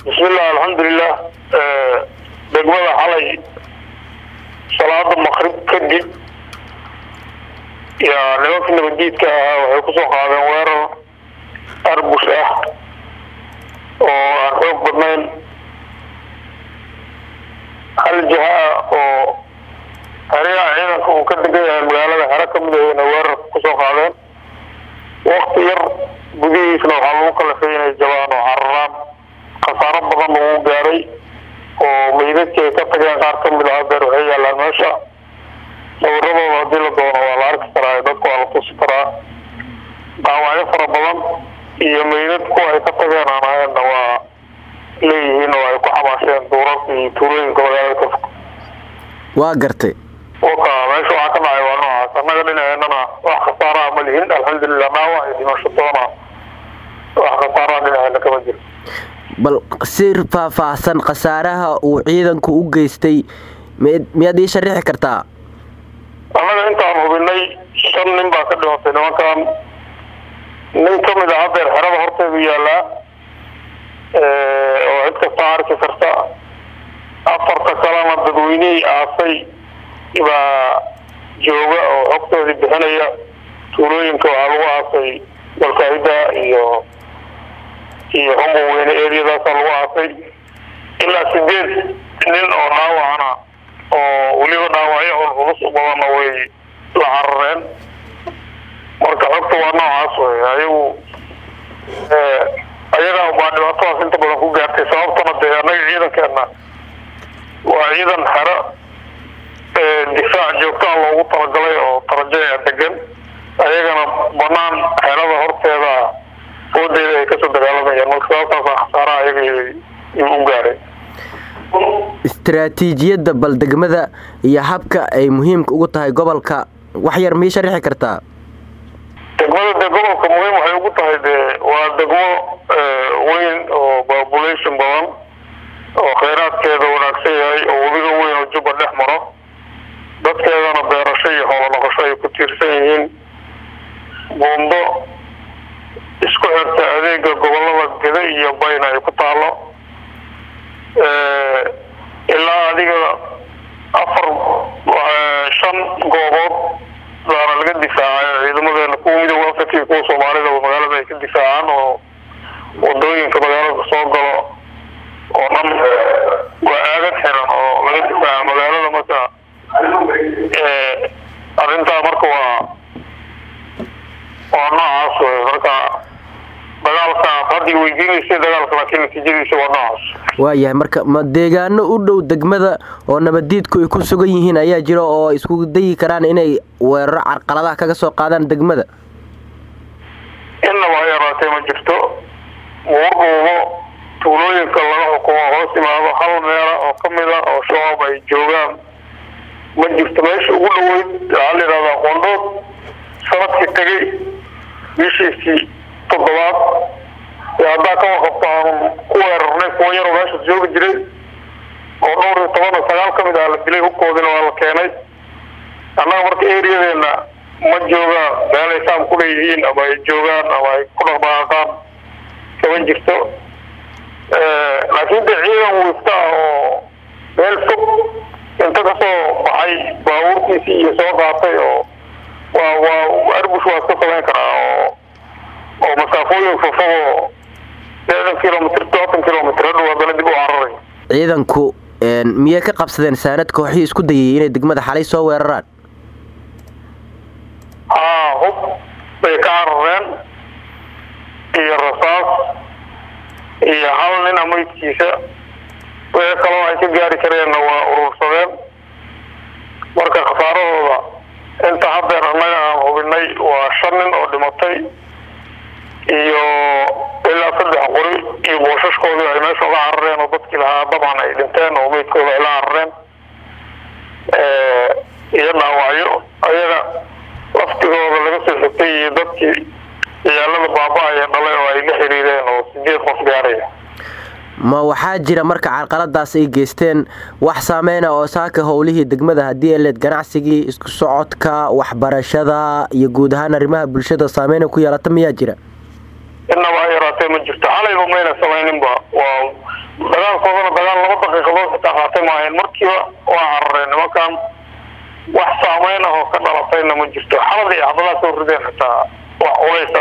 بسم الله الحمد لله دقمة حالي صلاة المغرب كدب يا لوك نبديت وحيكسو قادم وير أربوش وأخوك بدنين هل جهة هريا عينك وكدب المغالة حركة مدهين وير كسو قادم وقت ير بديسنا وحلوك لفين الجوان وحرام خسارة بدن uu gaaray oo meydadkii ka tageen qaar ka mid ah waxay yaalaan meesha sawirradooda hadii la doono waa la arki karaa dadku waa la tusi karaa dhaawacyo fara badan iyo meydadku ay ka tageen aan ahayna waa leeyihiin oo ay ku xamaasheen duurarka iyo tuulooyinka magaalada ka fog waa gartay meesha waxaa ka dhacay waa noocaas annaga dhinaceennana wax khasaara ma lihin alxamdulilah dhaawac iyo dhimasho toona wax khasaara dhinaceena kama jiro bal sir faahfaahsan khasaaraha uu ciidanku u geystay miyaad ii sharixi kartaa annaga intaan hubinay 5 nin baa ka dhimatay nimankan nin ka mid ah hadeer xerada horteedu yaallaa oo cid kasta arki karta afarta kalena dadweynihii aasay baa jooga oo xogtoodii bixinaya tuulooyinka waxaa lagu aasay dalkaahida iyo هم وين اريا ذا lagu aasay ilaa 8 nin oo dhaawacana oo waliba dhaawacyo culus u badan way la carareen marka xogta waa noocaas ayaga baa dhibaato inta badan ku gaartay sababtana anaga ciidankeena waa ciidan xero difaac joogto ah loogu talagalay oo tarajaya degan ayagana banaan xerada horteeda ودي كسر دجالنا يعني مكسوفة خسارة يوجاري. استراتيجية بلدقمة هي حبكة أي مهم كوجتها قبل وحير ميش ريح كرتا. دقمة كمهم حيوجتها ودقمة وين أو population بوان أو خيرات كذا وناكسية أو بيجوا وين الجبل الأحمر. بس كذا أنا برشيء هو نقشيء كتير سنين بوندو. isku xirta adeega gobolada gada iyo bayna ay ku taalo ilaa adiga 5 goobood baa laga difaacay ciidamadeena ku mid ah Afrika iyo Soomaalida oo magaalada ay ka difaacaan oo wadooyinka magaalada soo galo oo dhan waa aagad xiran oo laga difaaco magaalada marka arrinta marka waa noocaas marka dagaalka hadii weydiinaysa dagaalka laakiin natiijadiisa waa noocaas waayahay marka ma deegaano u dhow degmada oo nabadiidku ay ku sugan yihiin ayaa jira oo isku dayi karaan inay weeraro carqaladaha kaga soo qaadaan degmada inna waa yaraatay ma jirto wuxuu tuulooyinka laga xukumo hoos imaado hal meel oo kamid ah oo shabaab ay joogaan ma jirto meesha ugu dhaweyd hal yaraada qondod sanadkii tagay bishii toddobaad haddaa ka waqaftaan ku weerarnay kuwa yar oo meesha joogi jiray oo dhowr iyo 19 ka mid ah la dilay hubkoodina waa la keenay annaga marka eriyadeena ma jooga meel ay saam ku leeyihiin ama ay joogaan ama ay ku dhaqaaqaan kama jirto laakiin ciidan wista oo meel fog inta ka soo baxay baabuurkiisii iyo soo qaatay oo waa arbush waa ka samayn karaa oo masaafooyin fofo 60 kilomitir 70 kilomitir waa dib u cararay ciidanku miyay ka qabsadeen saanad kooxii isku dayay inay degmada xalay soo weeraraan hub bay ka carareen iyo rasaas iyo hal nin amaydkiisa wixii kaloo ay ka gaari kareenna waa urursadeen marka khasaaradooda inta haddeer annaga aan hubinay waa 5 nin oo dhimatay iyo ilaa 3 qori iyo booshaskooda ay meesha la carareen oo dadkii lahaa dabcan ay dhinteen oo meydkooda ay la carareen iyo dhaawacyo ayaga laftigooda laga soo xigtay iyo dadkii ciyaalada baaba'aya dhalay oo ay la xiriireen oo 8 qof gaaraya ma waxaa jira marka carqaladaas ay geysteen wax saameyn oo saaka howlihii degmada hadii ay leed ganacsigii isku socodka waxbarashada iyo guud ahaan arrimaha bulshada saameyn ku yeelata miyaa jira إنما يراتي من جبت على يومين سمين با ودجال كودنا دجال لما دقيقة تقاطع معين مركبة وعرّين مكان وحصامين أو كذا راتينا من جبت حرضي عضلات وردين حتى وحويسة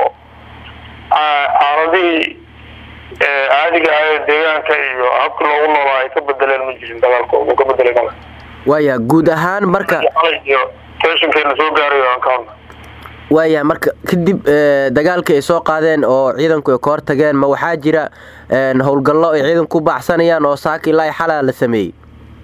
عرضي عادي قاعد deegaanka iyo habka loogu noolaa ay ka bedeleen ma jirin dagaalkooda ka bedeleen waya guud ahaan marka tensionkeena soo gaarayo aan ka waya marka kadib dagaalka ay soo qaadeen oo ciidanku ay ka hortageen ma waxaa jira howlgallo ay ciidanku baxsanayaan oo saaki ilaa xalaa la sameeyay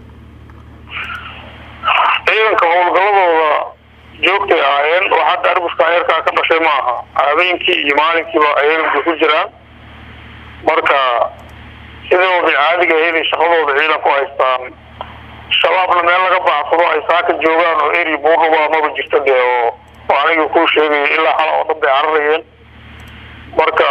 ciidanka howlgalladooda joogtay ahaayeen waxaa darbuska heerka ka dhashay maaha habeenkii iyo maalinkiiba ayaga ku jiraan marka sidoo caadiga ah shaqadooda ciidanku haystaan shabaabna meel laga baaxsado ay saaka joogaan oo eri buuruba ma jirto oo aniga ku sheegay ilaa xal oo dad cararayeen marka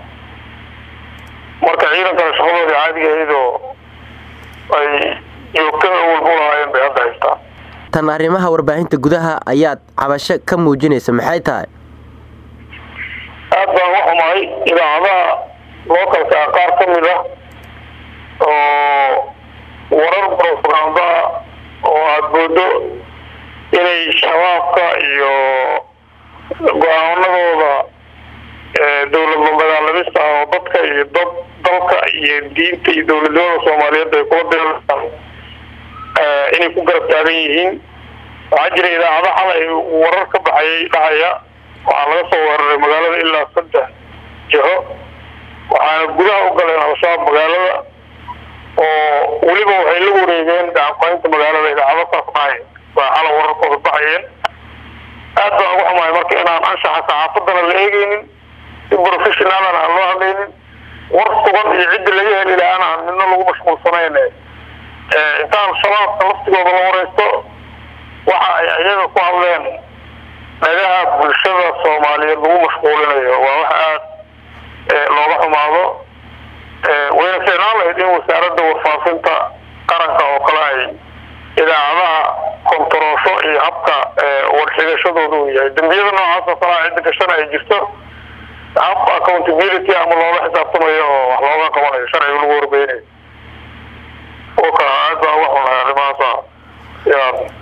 ciidanka shaqadooda caadiga ah ay joogtada walbulaayeen bay hadda haystaan tan arrimaha warbaahinta gudaha ayaad cabasho ka muujinaysa maxay tahay aad baan u xumahay idaacadaha localka qaar ka mid ah oo warar propaganda oo aad moodo inay shabaabka iyo go'aanadooda dowladda magaalamista oo dadka iyo dalka iyo diinta iyo dowladnimada Soomaaliyeed ay kula diraan inay ku garab taagan yihiin waxaa jira idaacadaha xalay warar ka baxay dhahaya waxaa laga soo weeraray magaalada ilaa 3 jiho waxaana gudaha u galeen al-shabaab magaalada oo weliba waxay la wareegeen gacanqaynta magaalada idaacado saasnaay waa xala wararkooda baxayeen aad baan ugu xumahay marka inaan anshaxa saxaafadana la eegaynin si professionalana aan loo hadlaynin war sugan iyo cidda laga heli lahaana aan midna lagu mashquulsanayn intaan shabaabka laftigooda la waraysto waxa ay iyaga ku hadleen nagaha bulshada Soomaaliyeed lagu mashquulinayo waa wax aad looga xumaado wayna fiicnaan lahayd in wasaaradda warfaafinta qaranka oo kale ay idaacadaha kontaroosho iyo habka warshadashadooda uu yahay dambiyada noocaas oo kale cidda gashana ay jirto hab accountability ama loola xisaabtamayo oo wax looga qabanayo sharciga lagu warbeynayo oo ka aad baa wax u lahaa arrimahaas